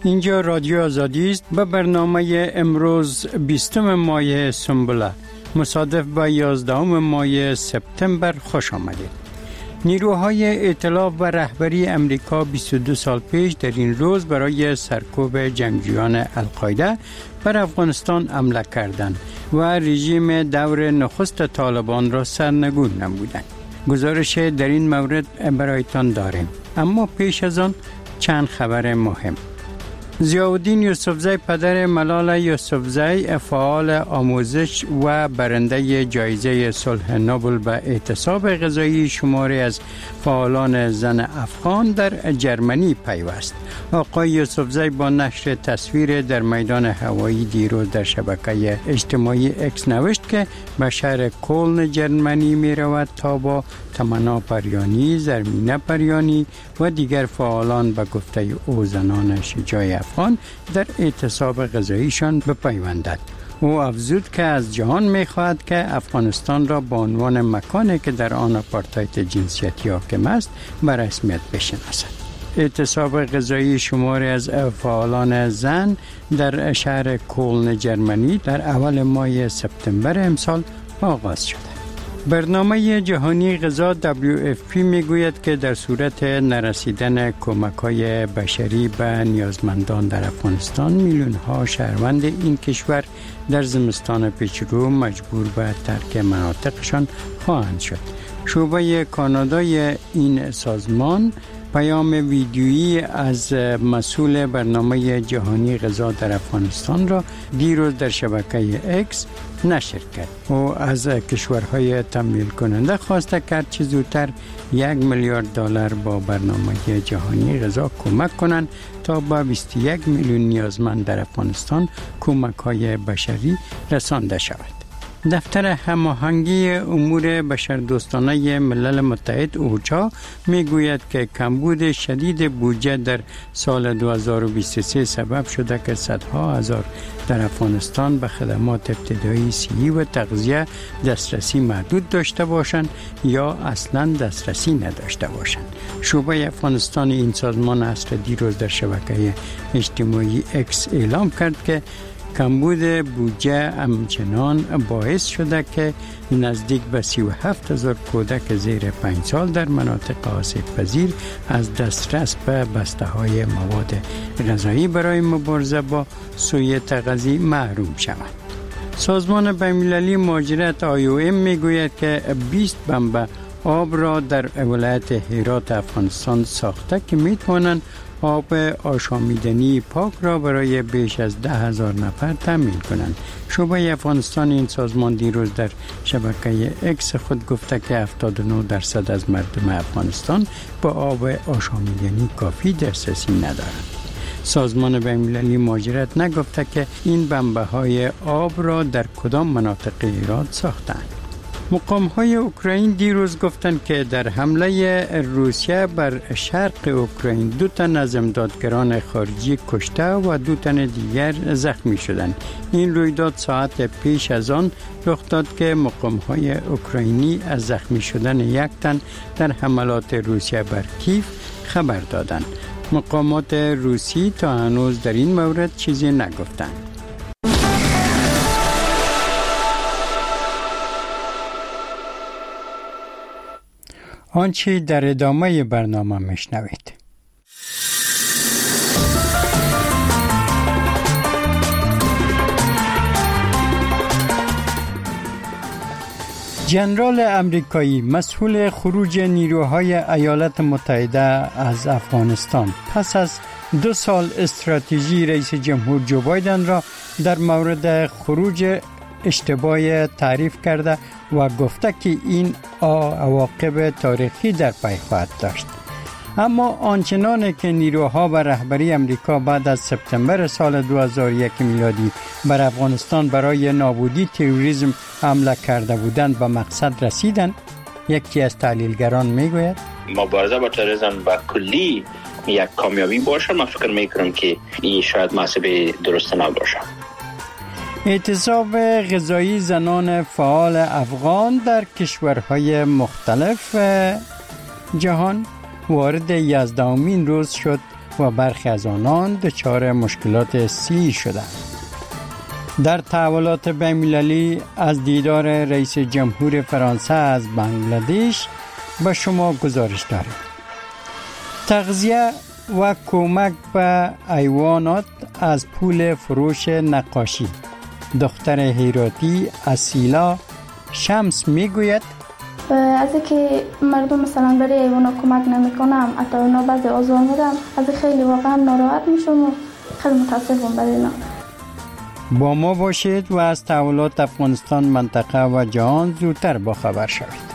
اینجا رادیو آزادی است. به برنامه امروز 20 ماه سنبله مصادف با 11 ماه سپتامبر خوش آمدید. نیروهای ائتلاف و رهبری امریکا 22 سال پیش در این روز برای سرکوب جنگجویان القاعده بر افغانستان حمله کردند و رژیم دور نخست طالبان را سرنگون نمودند. گزارش در این مورد برایتان داریم، اما پیش از آن چند خبر مهم. ضیاءالدین یوسفزی پدر ملال یوسفزی فعال آموزش و برنده جایزه صلح نوبل به اعتصاب غذایی شماری از فعالان زن افغان در جرمنی پیوست. آقای یوسفزی با نشر تصویر در میدان هوایی دیروز در شبکه اجتماعی اکس نوشت که به شهر کلن جرمنی می رود تا با تمنا پریانی، زرمینه پریانی و دیگر فعالان به گفته او زنان شجاع افغان در اعتصاب غذاییشان بپیوندد. او افزود که از جهان می‌خواهد که افغانستان را به عنوان مکانی که در آن آپارتاید جنسیتی حاکم است به رسمیت بشناسد. اعتصاب غذایی شماری از فعالان زن در شهر کلن جرمنی در اول ماه سپتامبر امسال آغاز شد. برنامه جهانی غذا WFP میگوید که در صورت نرسیدن کمک‌های بشری به نیازمندان در افغانستان میلیون‌ها شهروند این کشور در زمستان پیشرو مجبور به ترک مناطقشان خواهند شد. شعبه کانادای این سازمان پیام ویدیویی از مسئول برنامه جهانی غذا در افغانستان را دیروز در شبکه اکس نشر کرد. او از کشورهای تمویل کننده خواسته کرد چه زودتر $1 میلیارد با برنامه جهانی غذا کمک کنند تا به 21 میلیون نیازمند در افغانستان کمک‌های بشری رسانده شود. دفتر هماهنگی امور بشردوستانه ملل متحد اوچا میگوید که کمبود شدید بودجه در سال 2023 سبب شده که صدها هزار در افغانستان به خدمات ابتدایی صحی و تغذیه دسترسی محدود داشته باشند یا اصلا دسترسی نداشته باشند. شعبه افغانستان این سازمان عصر دیروز در شبکه اجتماعی اکس اعلام کرد که کمبود بودجه همچنان باعث شده که نزدیک به 37,000 کودک زیر 5 سال در مناطق آسیب پذیر از دسترس به بسته‌های مواد غذایی برای مبارزه با سوء تغذیه محروم شوند. سازمان بین‌المللی مهاجرت IOM میگوید که 20 بمب آب را در ولایت هرات افغانستان ساخته که میتوانند آب آشامیدنی پاک را برای بیش از 10,000 نفر تامین کنند. شعبه افغانستان این سازمان دیروز در شبکه اکس خود گفته که 79% از مردم افغانستان با آب آشامیدنی کافی دسترسی ندارند. سازمان بین‌المللی مهاجرت نگفته که این بمب‌های آب را در کدام مناطق ایران ساختند. مقام‌های اوکراین دیروز گفتند که در حمله روسیه بر شرق اوکراین 2 تن از امدادگران خارجی کشته و 2 تن دیگر زخمی شدند. این رویداد ساعت پیش از آن رخ داد که مقام‌های اوکراینی از زخمی شدن 1 تن در حملات روسیه بر کیف خبر دادند. مقامات روسی تا هنوز در این مورد چیزی نگفتند. آنچه در ادامه برنامه میشنوید. جنرال امریکایی مسئول خروج نیروهای ایالات متحده از افغانستان پس از 2 سال استراتژی رئیس جمهور جو بایدن را در مورد خروج اشتباه تعریف کرده و گفته که این عواقب تاریخی در پی خواهد داشت. اما آنچنان که نیروها و رهبری امریکا بعد از سپتامبر سال 2001 میلادی بر افغانستان برای نابودی تروریسم حمله کرده بودند به مقصد رسیدند، یکی از تحلیلگران میگوید مبارزه با تروریسم با کلی یک کامیابی باشه. من فکر میکنم که این شاید محاسبه درست نباشه. اعتصاب غذایی زنان فعال افغان در کشورهای مختلف جهان وارد 11مین روز شد و برخی از آنان دچار مشکلات صحی شدند. در تحولات بین‌المللی از دیدار رئیس جمهور فرانسه از بنگلادش به شما گزارش داریم. تغذیه و کمک به حیوانات از پول فروش نقاشی. دختر هیراتی اسیلا شمس میگوید از اینکه مردم مثلا برای حیوانا کمک نمیکنم، حتی اونا بعضی آزار میدم، از خیلی واقعا ناراحت میشم و خیلی متاسفم برای اینا. با ما باشید و از تحولات افغانستان، منطقه و جهان زودتر با خبر شوید.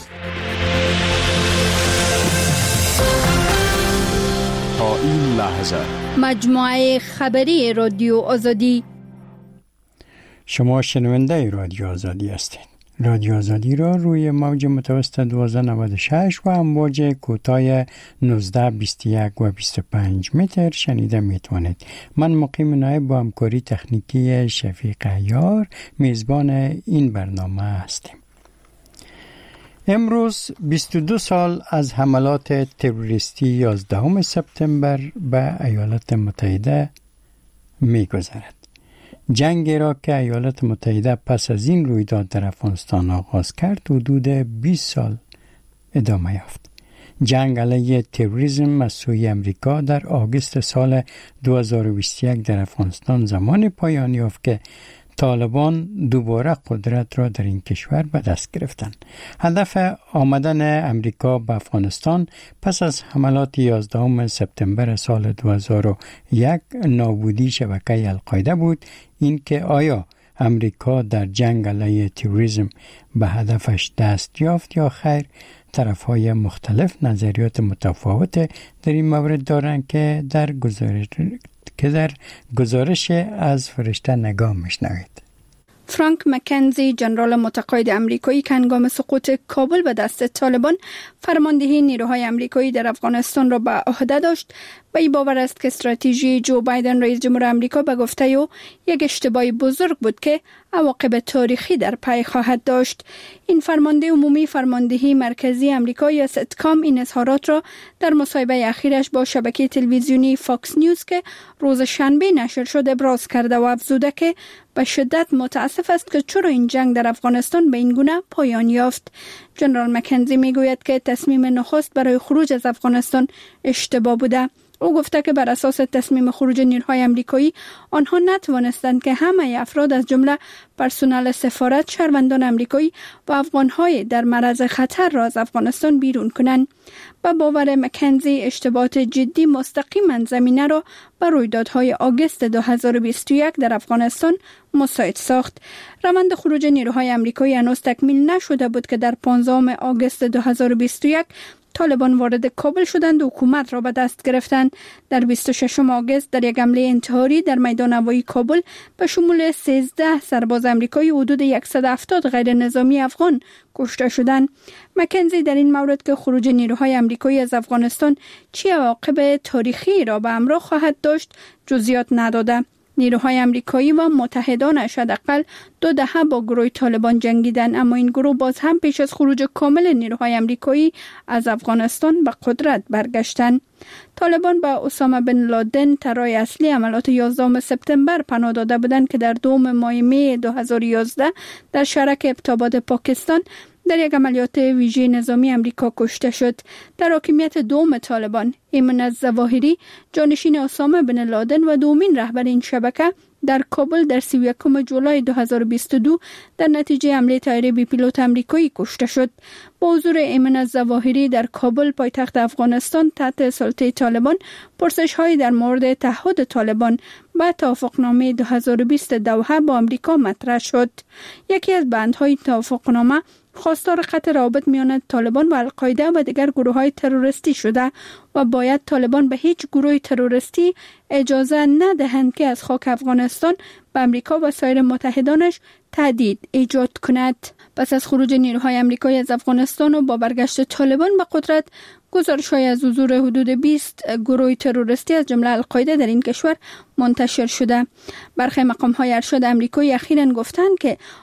تا این لحظه مجموعه خبری رادیو آزادی. شما شنونده رادیو آزادی هستید. رادیو آزادی را روی موج متوسط 1296 و امواج کوتاه 19 21 و 25 متر شنیده میتوانید. من مقیم نایب با همکاری تکنیکی شفیق عیار میزبان این برنامه هستیم. امروز 22 سال از حملات تروریستی 11 سپتامبر به ایالات متحده میگذرد. جنگی را که ایالات متحده پس از این رویداد در افغانستان آغاز کرد حدود 20 سال ادامه یافت. جنگ علیه تروریسم از سوی امریکا در آگوست سال 2021 در افغانستان زمان پایان یافت که طالبان دوباره قدرت را در این کشور به دست گرفتند. هدف آمدن امریکا به افغانستان پس از حملات 11 سپتامبر سال 2001 نابودی شبکه القاعده بود. این که آیا امریکا در جنگ علیه تروریسم به هدفش دست یافت یا خیر؟ طرف‌های مختلف نظریات متفاوت در این مورد دارند که در گزارش از فرشته نگاه میشنوید. فرانک مکنزی، ژنرال متقاعد آمریکایی که هنگام سقوط کابل به دست طالبان فرماندهی نیروهای آمریکایی در افغانستان را به عهده داشت، به این باور است که استراتژی جو بایدن رئیس جمهور آمریکا به گفته او یک اشتباه بزرگ بود که عواقب تاریخی در پی خواهد داشت. این فرمانده عمومی فرماندهی مرکزی آمریکا یا ستکام این اظهارات را در مصاحبه اخیرش با شبکه تلویزیونی فاکس نیوز که روز شنبه نشر شد ابراز کرده و افزوده که به شدت متاسف است که چرا این جنگ در افغانستان به این گونه پایان یافت. ژنرال مکنزی میگوید که تصمیم نخست برای خروج از افغانستان اشتباه بوده. او گفته که بر اساس تصمیم خروج نیروهای آمریکایی آنها نتوانستند که همه افراد از جمله پرسنل سفارت، شهروندان آمریکایی و افغانهای در معرض خطر را از افغانستان بیرون کنند. با باور مکنزی اشتباهات جدی مستقیما زمینه را بر رویدادهای آگوست 2021 در افغانستان مساعد ساخت. روند خروج نیروهای آمریکایی هنوز تکمیل نشده بود که در 15 آگوست 2021 طالبان وارد کابل شدند و حکومت را به دست گرفتند. در 26 آگوست در یک حمله انتحاری در میدان هوایی کابل به شمول 13 سرباز آمریکایی حدود 170 غیر نظامی افغان کشته شدند. مکنزی در این مورد که خروج نیروهای آمریکایی از افغانستان چه عواقب تاریخی را به همراه خواهد داشت جزئیات نداده. نیروهای آمریکایی و متحدانش حداقل 2 دهه با گروه طالبان جنگیدند، اما این گروه باز هم پیش از خروج کامل نیروهای آمریکایی از افغانستان به قدرت برگشتند. طالبان با اسامه بن لادن طرح اصلی عملیات 11 سپتامبر پناه داده بودند که در 2 ماه می 2011 در شهرک ابتاباد پاکستان در یک عملیات ویژه نظامی آمریکا کشته شد. در حاکمیت دوم طالبان، ایمن الظواهری جانشین اسامه بن لادن و دومین رهبر این شبکه در کابل در 31 جولای 2022 در نتیجه حمله طیاره بی پیلوت آمریکایی کشته شد. با حضور ایمن الظواهری در کابل پایتخت افغانستان تحت سلطه طالبان، پرسش‌هایی در مورد تعهد طالبان با توافقنامه 2020 دوحه با آمریکا مطرح شد. یکی از بندهای توافقنامه خواستار قطع روابط میان طالبان و القاعده و دیگر گروه‌های تروریستی شده و باید طالبان به هیچ گروه تروریستی اجازه ندهند که از خاک افغانستان به آمریکا و سایر متحدانش تهدید ایجاد کند. پس از خروج نیروهای آمریکایی از افغانستان و با برگشت طالبان به قدرت، گزارش‌های از حضور حدود 20 گروه تروریستی از جمله القاعده در این کشور منتشر شده. برخی مقام‌های ارشد آمریکایی اخیراً گفتند که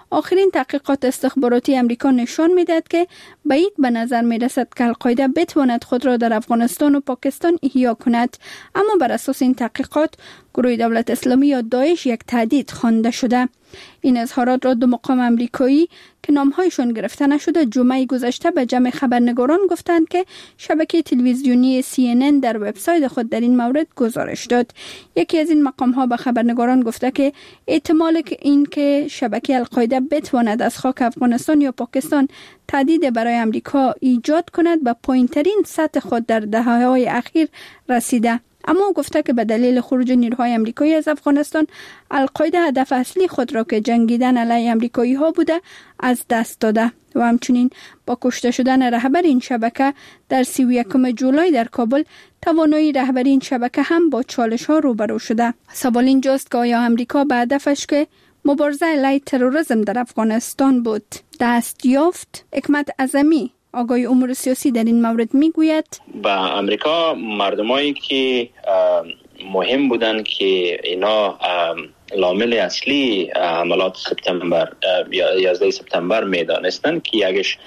آخرین تحقیقات استخباراتی امریکا نشان می‌دهد که بعید به نظر می‌رسد که القاعده بتواند خود را در افغانستان و پاکستان احیا کند، اما بر اساس این تحقیقات گروه دولت اسلامی یا داعش یک تهدید خوانده شده. این اظهارات را دو مقام امریکایی که نامهایشان گرفته نشده جمعه گذشته به جمع خبرنگاران گفتند که شبکه تلویزیونی CNN در وبسایت خود در این مورد گزارش داد. یکی از این مقام ها به خبرنگاران گفته که احتمال این که شبکه القاعده بتواند از خاک افغانستان یا پاکستان تهدید برای امریکا ایجاد کند به پایین‌ترین سطح خود در دهه‌های اخیر رسیده. اما گفته که به دلیل خروج نیروهای امریکایی از افغانستان القاعده هدف اصلی خود را که جنگیدن علیه امریکایی ها بوده از دست داده و همچنین با کشته شدن رهبر این شبکه در 31 جولای در کابل توانایی رهبری این شبکه هم با چالش ها روبرو شده. سوال اینجاست که آیا امریکا به هدفش که مبارزه علیه تروریسم در افغانستان بود دست یافت؟ حکمت اعظمی آقای امور سیاسی در این مورد میگوید با امریکا مردمایی که مهم بودن که اینا لامل اصلی حملات سپتامبر 11 سپتامبر میدانستن که یکیش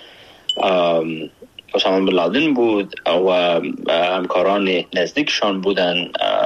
اسامه بن لادن بود و همکاران نزدیکشان بودن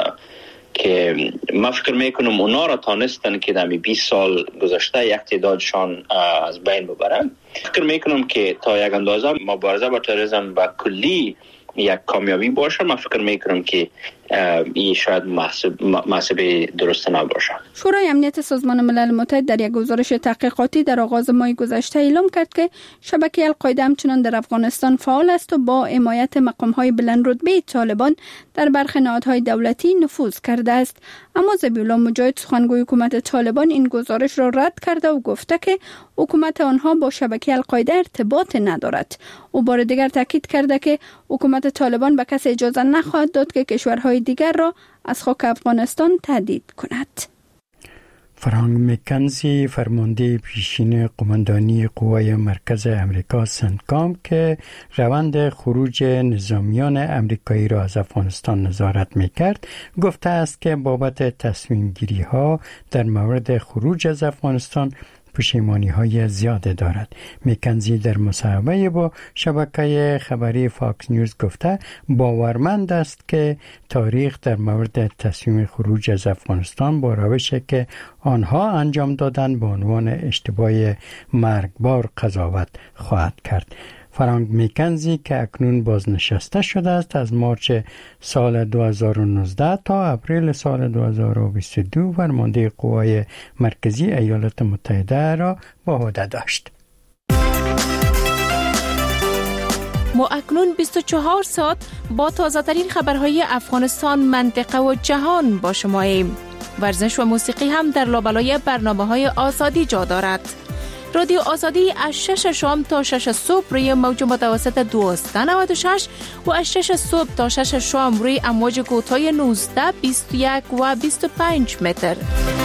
که من فکر میکنم اونا را تانستن که در 20 سال گذشته یک تعدادشان از بین ببرن. فکر میکنم که تا یک اندازه مبارزه با تروریسم با کلی یک کامیابی باشه. من فکر میکنم که این شاید محسوب درست نباشه. شورای امنیت سازمان ملل متحد در یک گزارش تحقیقاتی در آغاز ماه گذشته اعلام کرد که شبکه القاعده همچنان در افغانستان فعال است و با حمایت مقام‌های بلند رتبه طالبان در برخی نهادهای دولتی نفوذ کرده است. اما ذبیح‌الله مجاهد سخنگوی حکومت طالبان این گزارش را رد کرده و گفته که حکومت آنها با شبکه القاعده ارتباط ندارد. او بار دیگر تاکید کرده که حکومت طالبان به کسی اجازه نخواهد داد که کشورهای دیگر را از خاک افغانستان تهدید کند. فرانک مکنزی فرمانده پیشین قماندانی قوای مرکز امریکا سنتکام که روند خروج نظامیان امریکایی را از افغانستان نظارت می‌کرد گفته است که بابت تصمیم گیری ها در مورد خروج از افغانستان پشیمانی‌های زیاده دارد. مکنزی در مصاحبه با شبکه خبری فاکس نیوز گفته باورمند است که تاریخ در مورد تصمیم خروج از افغانستان با روشی که آنها انجام دادن به عنوان اشتباه مرگبار قضاوت خواهد کرد. فرانک مکنزی که اکنون بازنشسته شده است از مارچ سال 2019 تا اپریل سال 2022 فرمانده قوای مرکزی ایالات متحده را به عهده داشت. ما اکنون 24 ساعت با تازه‌ترین خبرهای افغانستان، منطقه و جهان با شماییم. ورزش و موسیقی هم در لابلای برنامه‌های آزادی جا دارد. رادیو آزادی از 6 شام تا 6 صبح روی موج متوسط 1296 و از 6 صبح تا 6 شام روی امواج کوتاه 19، 21 و 25 متر.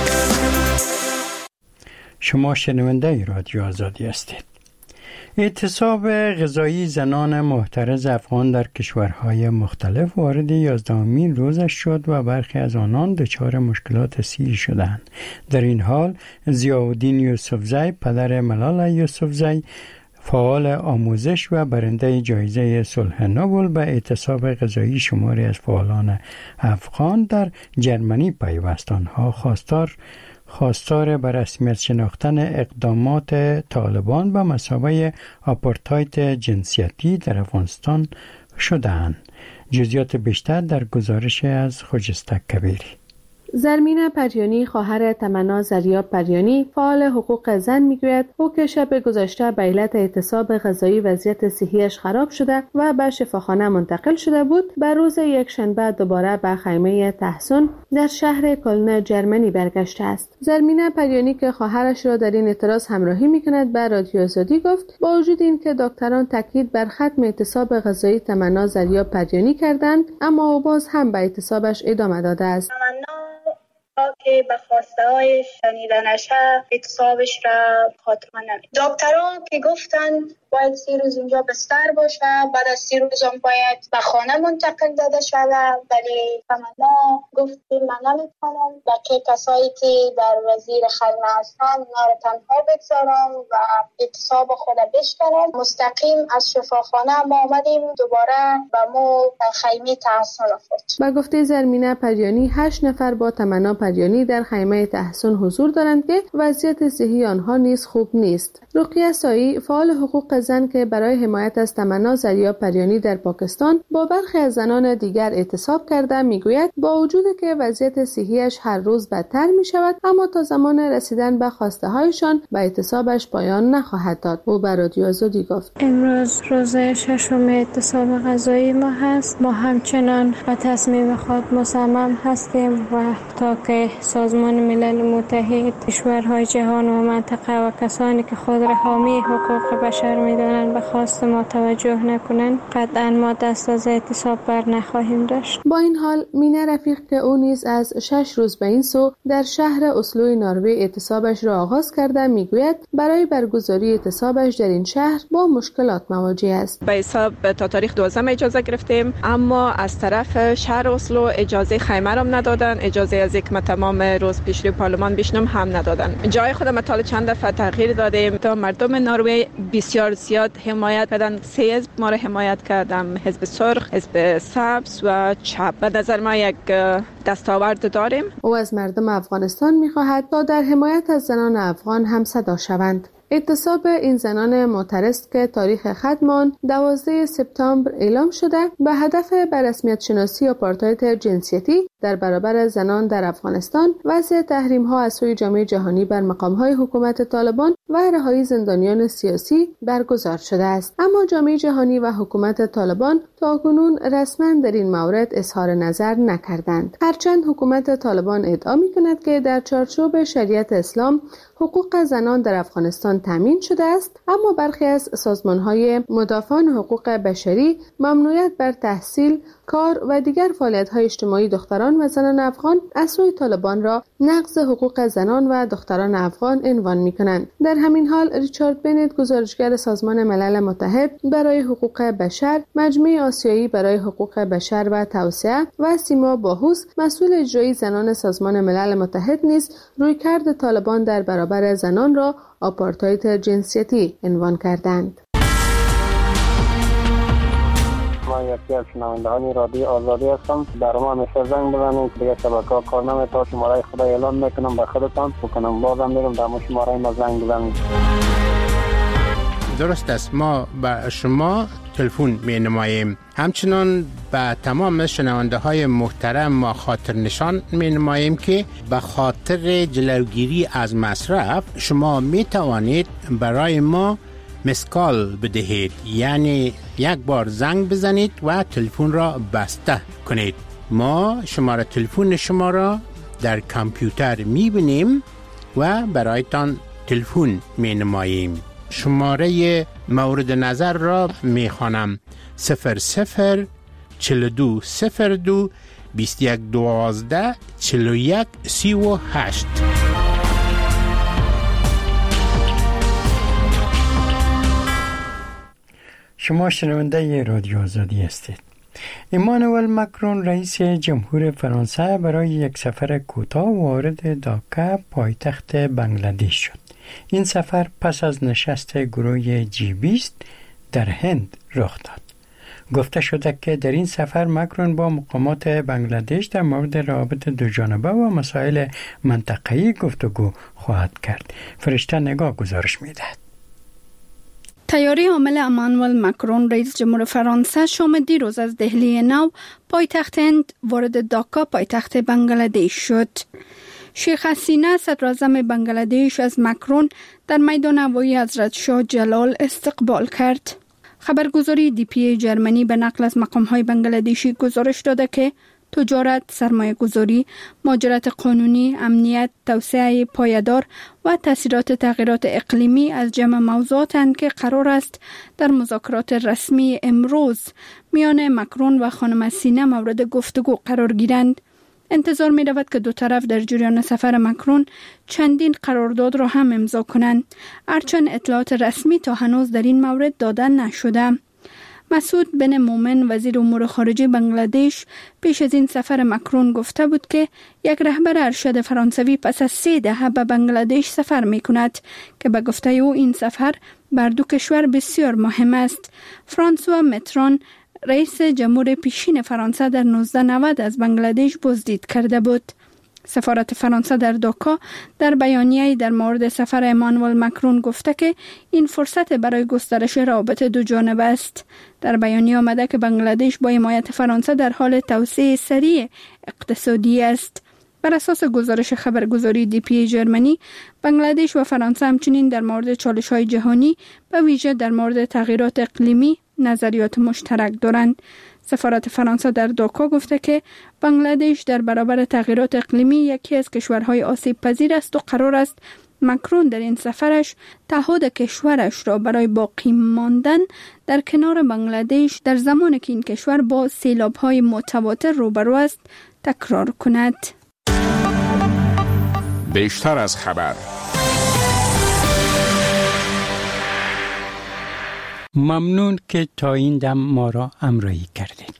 شما شنونده رادیو آزادی هستید. اعتصاب غذایی زنان محترز افغان در کشورهای مختلف وارد 11مین روزش شد و برخی از آنان دچار مشکلات صحی شدند. در این حال ضیاءالدین یوسفزی پدر ملال یوسفزی فعال آموزش و برنده جایزه صلح نوبل به اعتصاب غذایی شماری از فعالان افغان در جرمنی پیوست. آنها خواستار به رسمیت شناختن اقدامات طالبان به مثابه آپارتاید جنسیتی در افغانستان شدند. جزئیات بیشتر در گزارش از خجسته کبیری. زرمینه پریانی خواهر تمنا زریاب پریانی فعال حقوق زن میگوید او که شب گذشته به علت اعتصاب غذایی وضعیت صحیش خراب شده و به شفاخانه منتقل شده بود، به روز یکشنبه دوباره به خیمه تحسن در شهر کلن جرمنی برگشته است. زرمینه پریانی که خواهرش را در این اعتراض همراهی میکند به رادیو آزادی گفت با وجود این که دکتران تاکید بر ختم اعتصاب غذایی تمنا زریاب پریانی کردند، اما او باز هم به اعتصابش ادامه داده است. تا که به خواسته های شنیده نشه اعتصابش را خاتمه نمید. دکترها که گفتن باید 3 روز اینجا بستر باشه، بعد از 3 روز هم باید به خانه منتقل داده شود، ولی تمنا گفتیم من نمیتونم و که کسایی که در وزیر خدمه هستن اونا رو تنها بگذارم و اعتصاب خود بشکنم. مستقیم از شفاخانه ما آمدیم دوباره به مو خیمه تحسن خود. با گفته زرمینه پریانی 8 نفر با تمنا پریانی در خیمه تحسن حضور دارند که وضعیت صحی آنها نیز خوب نیست. رقیه سایی فعال حقوق زن که برای حمایت از تمنا زریا پریانی در پاکستان با برخی از زنان دیگر اعتصاب کرده میگوید با وجود که وضعیت صحیش هر روز بدتر می شود اما تا زمان رسیدن به خواسته هایشان به اعتصابش پایان نخواهد داد. او به رادیو آزادی گفت امروز روز 6 اعتصاب غذایی ما هست. ما همچنان به تصمیم خود مصمم هستیم و تا که سازمان ملل متحد، کشورهای جهان و منطقه و کسانی که خود را حامی حقوق بشر می‌دانند به خواست ما توجه نکنند قطعا ما دست از اعتصاب بر نخواهیم داشت. با این حال مینه رفیق که او نیز از 6 روز به این سو در شهر اسلو نروژ اعتصابش را آغاز کرده میگوید برای برگزاری اعتصابش در این شهر با مشکلات مواجه است. به حساب تا تاریخ 12 اجازه گرفتیم اما از طرف شهر اسلو اجازه خیمه را ندادن، اجازه از یک تمام روز پیش روی پارلمان بشنم هم ندادن. جای خودم تا چند دفعه تغییر دادیم تا مردم نروژ بسیار زیاد حمایت کردن. 3 حزب ما را حمایت کردم، حزب سرخ، حزب سبز و چپ. به نظر ما یک دستاورد داریم. او از مردم افغانستان می‌خواهد تا در حمایت از زنان افغان هم صدا شوند. اعتصاب این زنان معترض که تاریخ ختم 12 سپتامبر اعلام شده به هدف به رسمیت شناسی آپارتاید جنسیتی در برابر زنان در افغانستان، وضع تحریم‌ها از سوی جامعه جهانی بر مقام‌های حکومت طالبان و رهایی زندانیان سیاسی برگزار شده است. اما جامعه جهانی و حکومت طالبان تاکنون رسما در این مورد اظهار نظر نکردند. هرچند حکومت طالبان ادعا می‌کند که در چارچوب شریعت اسلام حقوق زنان در افغانستان تامین شده است، اما برخی از سازمان‌های مدافعان حقوق بشری ممنوعیت بر تحصیل، کار و دیگر فعالیت‌های اجتماعی دختران و زنان افغان از سوی طالبان را نقض حقوق زنان و دختران افغان عنوان می‌کنند. در همین حال ریچارد بنت، گزارشگر سازمان ملل متحد برای حقوق بشر، مجمع آسیایی برای حقوق بشر و توسعه و سیما باهوس، مسئول اجرایی زنان سازمان ملل متحد نیز رویکرد طالبان در برابر زنان را آپارتاید جنسیتی عنوان کردند. ما یکی از شنوندگان رادیو آزادی هستم. در ما همیشه زنگ بزنید، دیگه شبکه‌ها کار نمی‌کنه. شماره خدا اعلام میکنم به خودتان بکنم، بازم میرم در شماره ما زنگ بزنید. درست است، ما به شما تلفن می‌نماییم. همچنان به تمام شنونده های محترم ما خاطر نشان می‌نماییم که به خاطر جلوگیری از مصرف شما می توانید برای ما مسکال بدهید، یعنی یک بار زنگ بزنید و تلفن را بسته کنید. ما شماره تلفن شما را در کامپیوتر می‌بینیم و برایتان تلفن می‌نماییم. شماره مورد نظر را می‌خوانم: 00 42 02 21 12 41 38. شما شنونده رادیو آزادی هستید. ایمانوئل مکرون رئیس جمهور فرانسه برای یک سفر کوتاه وارد داکا پایتخت بنگلادش شد. این سفر پس از نشست گروه G20 در هند رخ داد. گفته شده که در این سفر مکرون با مقامات بنگلادش در مورد روابط دوجانبه و مسائل منطقه‌ای گفتگو خواهد کرد. فرشته نگاه گزارش می‌دهد. تیاری حامل ایمانوئل مکرون رئیس جمهور فرانسه شام دیروز از دهلی نو پایتخت هند وارد داکا پایتخت بنگلادش شد. شیخ حسینه صدراعظم بنگلادش از مکرون در میدان هوایی حضرت شاه جلال استقبال کرد. خبرگزاری DPA جرمنی به نقل از مقام‌های بنگلادشی گزارش داده که تجارت، سرمایه‌گذاری، مهاجرت قانونی، امنیت، توسعه پایدار و تاثیرات تغییرات اقلیمی از جمع موضوعاتند که قرار است در مذاکرات رسمی امروز میان مکرون و خانم حسینه مورد گفتگو قرار گیرند. انتظار می رود که دو طرف در جریان سفر مکرون چندین قرارداد را هم امضا کنند، هرچند اطلاعات رسمی تا هنوز در این مورد داده نشده. مسعود بن مومن وزیر امور خارجه بنگلادش پیش از این سفر مکرون گفته بود که یک رهبر ارشد فرانسوی پس از 3 دهه به بنگلادش سفر می کند که به گفته او این سفر بر دو کشور بسیار مهم است. فرانسوا متران رئیس جمهور پیشین فرانسه در 1990 از بنگلادش بازدید کرده بود. سفارت فرانسه در داکا در بیانیه‌ای در مورد سفر امانوئل مکرون گفته که این فرصت برای گسترش روابط دو جانبه است. در بیانیه آمده که بنگلادش با حمایت فرانسه در حال توسعه سریع اقتصادی است. بر اساس گزارش خبرگزاری DPA جرمنی، بنگلادش و فرانسه همچنین در مورد چالش‌های جهانی به ویژه در مورد تغییرات اقلیمی نظریات مشترک دارند. سفارت فرانسه در داکا گفته که بنگلادش در برابر تغییرات اقلیمی یکی از کشورهای آسیب پذیر است و قرار است مکرون در این سفرش تعهد کشورش را برای باقی ماندن در کنار بنگلادش در زمانی که این کشور با سیلاب‌های متواتر روبرو است تکرار کند. بیشتر از خبر. ممنون که تا این دم ما را همراهی کردید.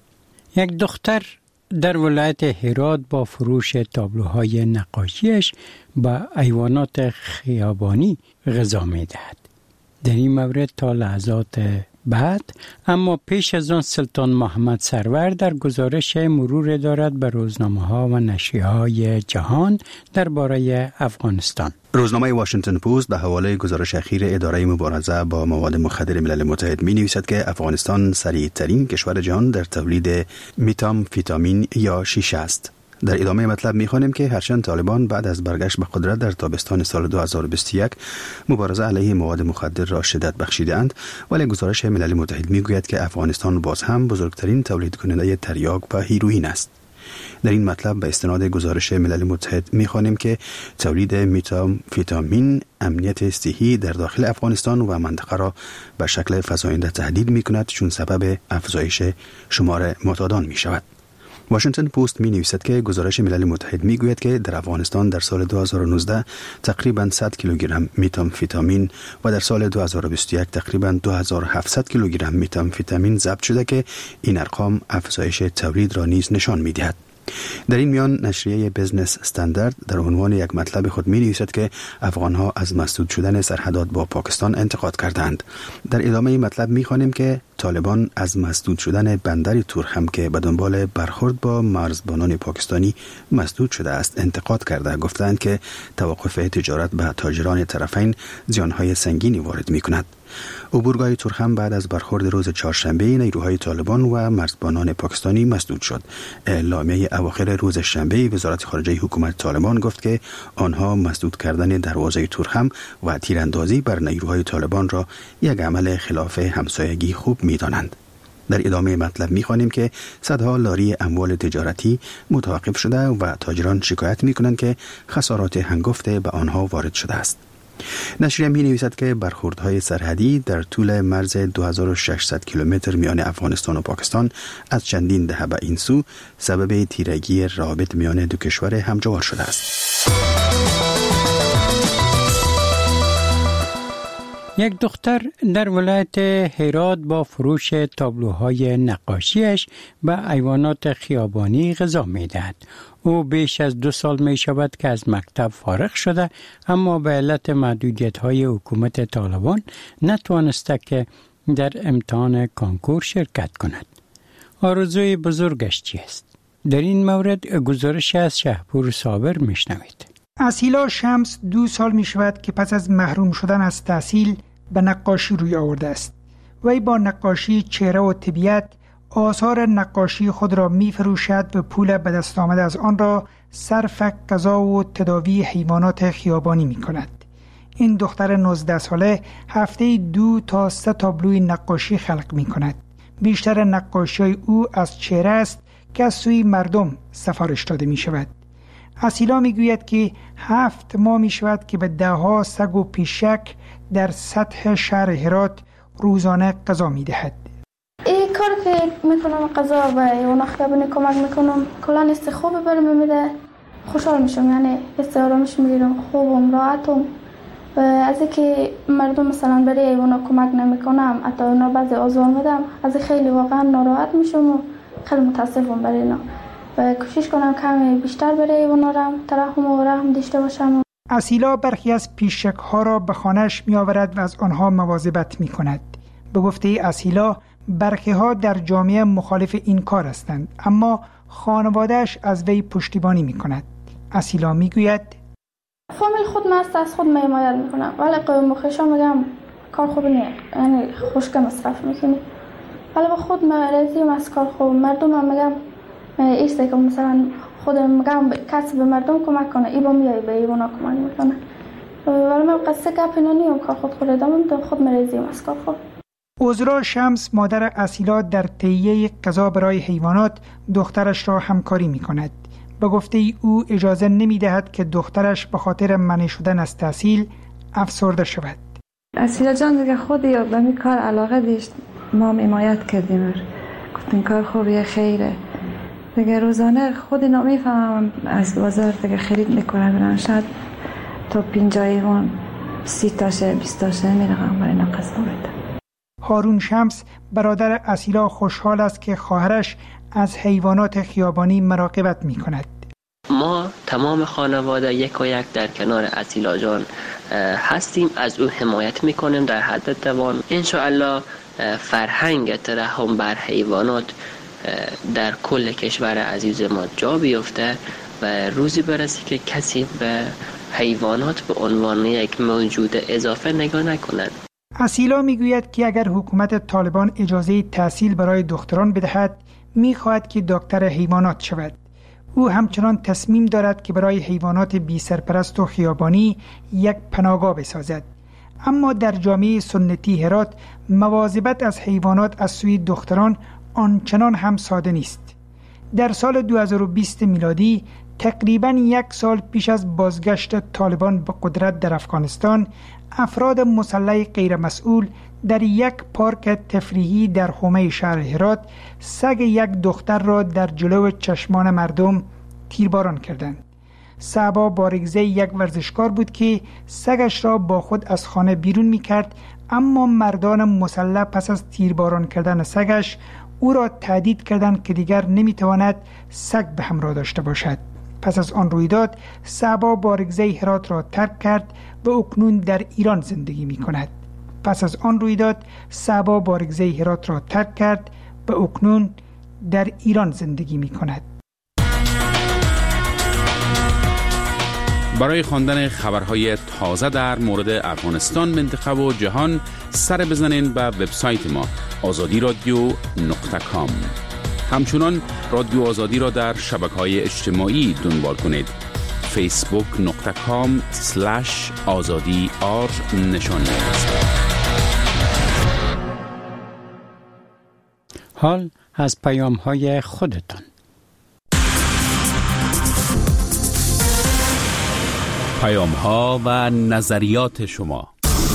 یک دختر در ولایت هرات با فروش تابلوهای نقاشیش به حیوانات خیابانی غذا می‌دهد. در این مورد تا لحظات بعد اما پیش از آن سلطان محمد سرور در گزارش مرور دارد به روزنامه‌ها و نشریه‌های جهان درباره افغانستان. روزنامه واشنگتن پست به حواله گزارش اخیر اداره مبارزه با مواد مخدر ملل متحد می‌نویسد که افغانستان سریع‌ترین کشور جهان در تولید متامفتامین یا شیشه است. در ادامه مطلب می‌خوانیم که هرچند طالبان بعد از برگشت به قدرت در تابستان سال 2021 مبارزه علیه مواد مخدر را شدت بخشیدند، ولی گزارش ملل متحد می‌گوید که افغانستان باز هم بزرگترین تولید کننده تریاک و هیروئین است. در این مطلب به استناد گزارش ملل متحد می‌خوانیم که تولید متامفتامین امنیت صحی در داخل افغانستان و منطقه را به شکل فزاینده تهدید می‌کند، چون سبب افزایش شمار معتادان می‌شود. واشنگتن پست می نویسد که گزارش ملل متحد می گوید که در افغانستان در سال 2019 تقریباً 100 کیلوگرم متامفتامین و در سال 2021 تقریباً 2700 کیلوگرم متامفتامین ضبط شده که این ارقام افزایش تولید را نیز نشان می دهد. در این میان نشریه بزنس استاندارد در عنوان یک مطلب خود می نویسد که افغانها از مسدود شدن سرحدات با پاکستان انتقاد کردند. در ادامه این مطلب می خوانیم که طالبان از مسدود شدن بندر تورخم که به دنبال برخورد با مرزبانان پاکستانی مسدود شده است انتقاد کرده، گفتند که توقف تجارت به تاجران طرفین زیانهای سنگینی وارد می کند. عبورگاه تورخم بعد از برخورد روز چهارشنبه نیروهای طالبان و مرزبانان پاکستانی مسدود شد. اعلامیه اواخر روز شنبه وزارت خارجه حکومت طالبان گفت که آنها مسدود کردن دروازه تورخم و تیراندازی بر نیروهای طالبان را یک عمل خلاف همسایگی خوب می‌دانند. در ادامه مطلب می‌خوانیم که صدها لاری اموال تجارتی متوقف شده و تاجران شکایت می‌کنند که خسارات هنگفته به آنها وارد شده است. نشریه می نویسد که برخوردهای سرحدی در طول مرز 2600 کیلومتر میان افغانستان و پاکستان از چندین دهه به این سو سبب تیرگی روابط میان دو کشور همجوار شده است. یک دختر در ولایت هرات با فروش تابلوهای نقاشیش به حیوانات خیابانی غذا می‌دهد. او بیش از 2 سال می شود که از مکتب فارغ شده، اما به علت محدودیت‌های حکومت طالبان نتوانسته که در امتحان کنکور شرکت کند. آرزوی بزرگش چی است؟ در این مورد گزارش از شهپور صابر میشنوید. اسیلا شمس 2 سال می شود که پس از محروم شدن از تحصیل به نقاشی روی آورده است. وی با نقاشی چهره و طبیعت آثار نقاشی خود را می فروشد و پول به دست آمده از آن را صرف غذا و تداوی حیوانات خیابانی می کند. این دختر 19 ساله هفته 2 تا 3 تابلوی نقاشی خلق می کند. بیشتر نقاشی او از چهره است که از سوی مردم سفارش داده می شود. اسیلا می گوید که 7 ماه می شود که به 10 سگ و پیشک در سطح شهر هرات روزانه غذا می دهد. این کار که میکنم غذا و اونا خیابونی کمک میکنم کلا است خوب برام میده، خوشحال میشم، یعنی است آرامش میگیرم، خوبم، راحتم. و از اینکه مردم مثلا برای اونا کمک نمیکنم، حتی اونا بعضی آزار میدم، از خیلی واقعا ناراحت میشم و خیلی متاسفم برای اینا و کوشش کنم کمی بیشتر برای اونا ترحم و رحم داشته باشم. اسیلا برخی از پیشک ها را به خانه‌اش می آورد و از آنها مواظبت می کند. به گفته اسیلا برخی ها در جامعه مخالف این کار هستند، اما خانواده‌اش از وی پشتیبانی می کند. اسیلا می گوید فامیل خود مست از خود حمایت میکنم، ولی قوم خویشا میگم کار خوب نیست، یعنی خوشگه مصرف میکنی، ولی با خود مرزیم از کار خوب. مردم هم میگم ایسته که مثلا خودم میگم کسی به مردم کمک کنه، ای با میای به ایوانا کمک میکنه، ولی من قصه گپ اینا نیم، کار خود ادامه میدم، خود مرزیم از کار خوب. عذرا شمس مادر اسیلا در تهیه غذا برای حیوانات دخترش را همکاری میکند. به گفته او اجازه نمیدهد که دخترش به خاطر منع شدن از تحصیل افسرده شود. اسیلا جان دیگه خودی به این کار علاقه داشت، ما حمایت کردیم، گفتیم کار خوبیه، خیره دیگه. روزانه خودی نمیفهمم از بازار دیگه خرید میکنه، برن شاید تا 50 ایوان 30 تاشه 20 تاشه میرقم برای نقص نمیده. هارون شمس برادر اسیلا خوشحال است که خواهرش از حیوانات خیابانی مراقبت می کند. ما تمام خانواده یک و یک در کنار اسیلا جان هستیم، از او حمایت می کنیم در حد توان. انشاءالله فرهنگ ترحم بر حیوانات در کل کشور عزیز ما جا بیفته و روزی برسه که کسی به حیوانات به عنوان یک موجود اضافه نگاه نکند. اسیلا میگوید که اگر حکومت طالبان اجازه تحصیل برای دختران بدهد، میخواهد که دکتر حیوانات شود. او همچنان تصمیم دارد که برای حیوانات بی سرپرست و خیابانی یک پناهگاه بسازد. اما در جامعه سنتی هرات مواظبت از حیوانات از سوی دختران آنچنان هم ساده نیست. در سال 2020 میلادی تقریباً یک سال پیش از بازگشت طالبان به قدرت در افغانستان، افراد مسلح غیر مسئول در یک پارک تفریحی در حومه شهر هرات سگ یک دختر را در جلو چشمان مردم تیرباران کردند. صعبا بارگزه یک ورزشکار بود که سگش را با خود از خانه بیرون می کرد، اما مردان مسلح پس از تیرباران کردن سگش او را تهدید کردند که دیگر نمی تواند سگ به همراه داشته باشد. پس از آن رویداد صعبا بارگزه هرات را ترک کرد و اکنون در ایران زندگی می کند. پس از آن رویداد صعبا بارگزه هرات را ترک کرد و اکنون در ایران زندگی می کند. برای خواندن خبرهای تازه در مورد افغانستان، منطقه و جهان سر بزنین به وبسایت ما azadiradio.com. همچنان رادیو آزادی را در شبکه‌های اجتماعی دنبال کنید. facebook.com/azadi_r حال از پیام‌های خودتان. پیام‌ها و نظریات شما.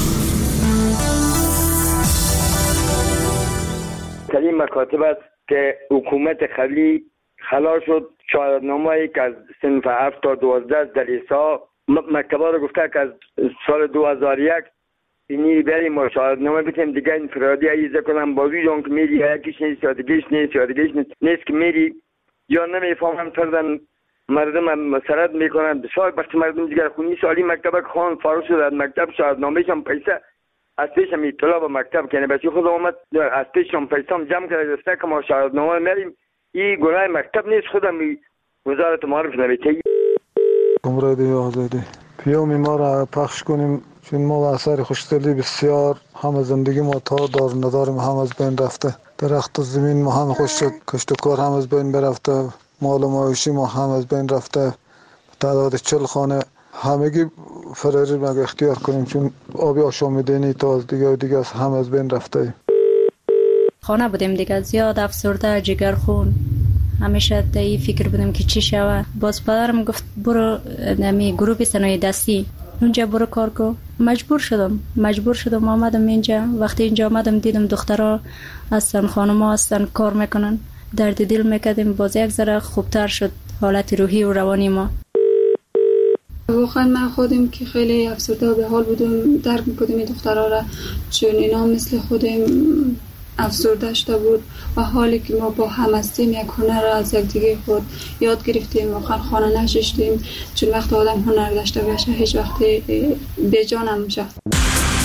در این مکاتب است که حکومت قبلی خلاص شد شهادتنامه‌ای که از صنف 7 تا 12 در ایسا مکتبا رو گفته که از سال 2001 اینی بریم و شهادتنامه بتیم دیگه انفرادی عیزه کنم، با ویژن که میری یکیش نیست یا دیگهش نیست که میری یا نمیفهمم فردن مردم مسرت میکنن. بسیار وقتی مردم دیگر خونی سالی مکتب خان فارغ شد از مکتب شهادتنامه‌اش هم پیسه از پیشم اطلاع به مکتب کنه، بچه خود اومد از پیشم پیسام جمع کرده دسته که ما شهادتنامه میریم. این گناه مکتب نیست، خودم وزارت معارف نویته. رادیو آزادی پیام ما را پخش کنیم چون ما و اثر خوشدلی بسیار هم زندگی ما تا دار نداریم هم از بین رفته، درخت و زمین ما هم خوش شد، کشت و کار هم از بین برفته، مال و معاشی ما هم از بین رفته، تعداد 40 خانه همگی فراری مگه اختیار کنیم چون آبی آشامیدنی تا از دیگه هم از بین رفته. خانه بودیم دیگه، زیاد افسرده، جگر خون، همیشه در این فکر بودیم که چی شود. باز پدرم گفت برو نمی گروه صنایع دستی اونجا برو کار کن. مجبور شدم آمدم اینجا. وقتی اینجا آمدم دیدم دخترها هستن، خانم‌ها هستن، کار میکنن، درد دل میکردیم. باز یک ذره خوبتر شد حالت روحی و روانی ما. واقعا من خودم که خیلی افسرده و به حال بودم، درک میکردم این دخترها را، چون اینا مثل خودم افسرده شده بود و حالی که ما با هم هستیم یک هنر را از یک دیگه خود یاد گرفتیم. واقعا خانه نشستیم، چون وقت آدم هنر داشته باشه هیچ وقت به جان نمیشه.